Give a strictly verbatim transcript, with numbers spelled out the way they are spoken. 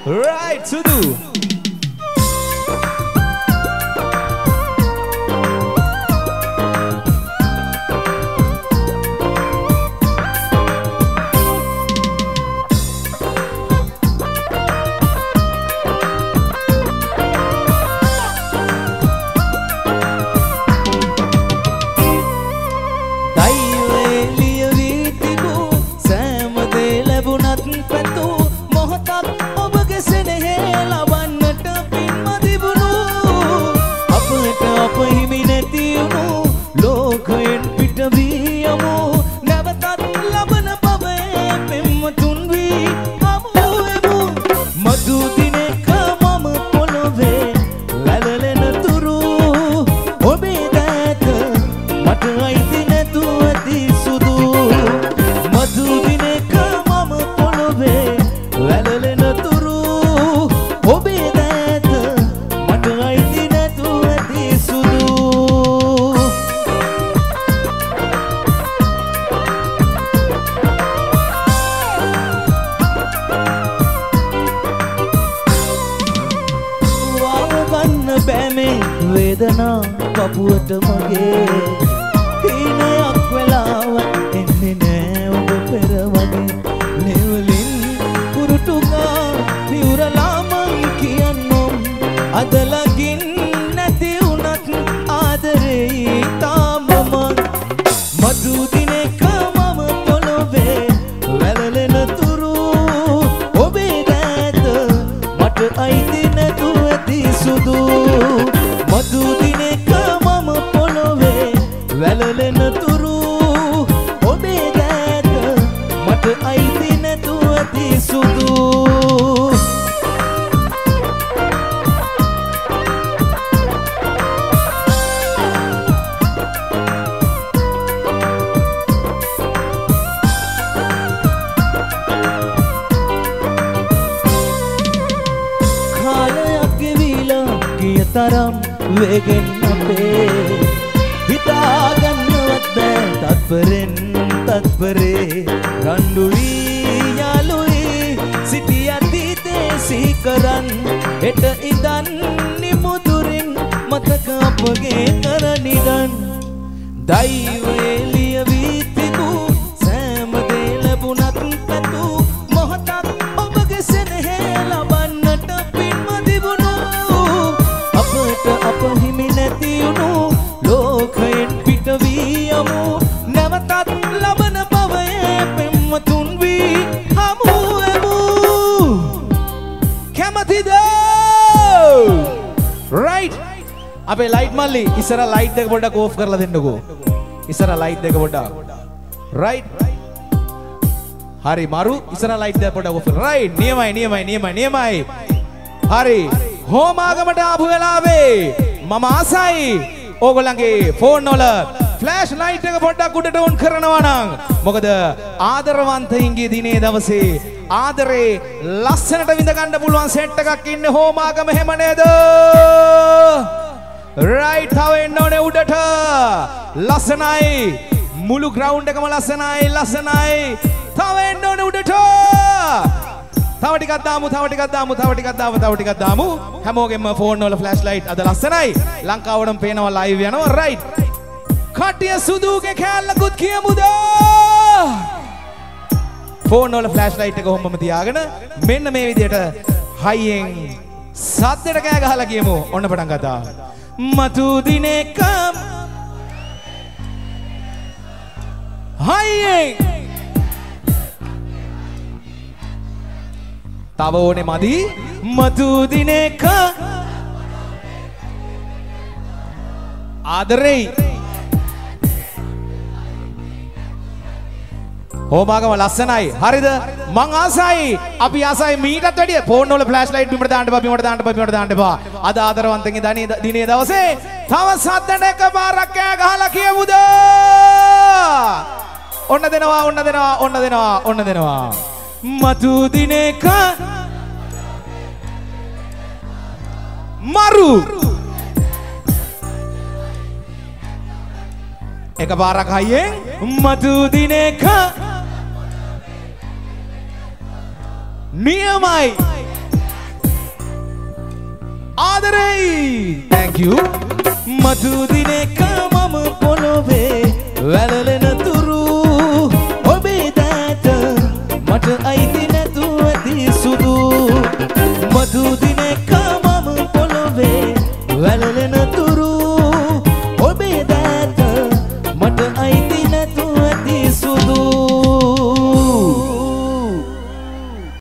Right, Sudu. වේදනා පපුවට මගේ හීනයක් වෙලාව එන්නේ නෑ ඔබ පෙර වගේ ලෙවලින් කුරුටුකා නිවුරලා මං කියන්නම් අද ළඟින් නැති වුණත් ආදරේ තාම මං මధు දිනක මම පොළොවේ වැළලෙන තුරු ඔබේ දැත මට අයිති නැතුව ඇති සුදු මధు දිනක මම පොළොවේ වැළලෙන තුරු ඔබේ දැත මට අයිති නැතුව ඇති සුදු තරම් වේගෙන් අපේ හිතාගන්නවත් බෑ තත්පරෙන් තත්පරේ රණ්ඩුයි යාළුයි සිටි අතීතේ සීකරන් හෙට ඉඳන් නිමුදුරින් මතක අපගේ කරනිදන් දෛවයේ ලියවී තිබූ සෑම දේ ලැබුණත් පැතු මොහොතක් ඔබගේ සෙනෙහේ ලබන්නට පින්ම තිබුණු අප හිමි නැති වුණු ලෝකයෙන් පිට වී යමු නැවතත් ලබන බවයේ පෙම්වතුන් වී හමු වෙමු කැමතිද right අපේ ලයිට් මල්ලි ඉස්සර ලයිට් එක පොඩ්ඩක් ඕෆ් කරලා දෙන්නකෝ ඉස්සර ලයිට් එක පොඩ්ඩක් right හරි මරු ඉස්සර ලයිට් එක පොඩ්ඩක් ඕෆ් කරලා right නියමයි නියමයි නියමයි නියමයි හරි හෝමාගමට ආපු වෙලාවේ මම ආසයි ඕගොල්ලන්ගේ ෆෝන් වල ෆ්ලෑෂ් ලයිට් එක පොඩ්ඩක් උඩට ඔන් කරනවා නම් මොකද ආදරවන්තයින්ගේ දිනේ දවසේ ආදරේ ලස්සනට විඳ ගන්න පුළුවන් සෙට් එකක් ඉන්නේ හෝමාගම හැම නේද රයිට් තව එන්න ඕනේ උඩට ලස්සනයි මුළු ග්‍රවුන්ඩ් එකම ලස්සනයි ලස්සනයි තව එන්න ඕනේ උඩට තව ටිකක් දාමු තව ටිකක් දාමු තව ටිකක් දාමු තව ටිකක් දාමු හැමෝගෙම ෆෝන් වල ෆ්ලෑෂ් ලයිට් අද ලස්සනයි ලංකාවටම පේනවා ලයිව් යනවා රයිට් කට්ටිය සුදුගේ කැලලකුත් කියමුද ෆෝන් වල ෆ්ලෑෂ් ලයිට් එක ඔහොමම තියාගෙන මෙන්න මේ විදියට හයියෙන් සද්දෙට කෑ ගහලා කියමු ඔන්න පටන් ගත්තා මතු දිනේක හයියෙන් තව ඕනේ මදි මතු දිනේක ආදරේ හෝමාගම ලස්සනයි හරිද මං ආසයි අපි ආසයි මීටත් වැඩිය ෆෝන් වල ෆ්ලෑෂ් ලයිට් බිමට දාන්න එපා බිමට දාන්න එපා බිමට දාන්න එපා අද ආදරවන්තගේ දනේ දිනේ දවසේ තව සද්දට එකපාරක් කෑ ගහලා කියමුද ඔන්න දෙනවා ඔන්න දෙනවා ඔන්න දෙනවා ඔන්න දෙනවා මතු දිනේක මරු එකපාරක් හයියෙන් මතු දිනේක නියමයි ආදරෙයි thank you මතු දිනක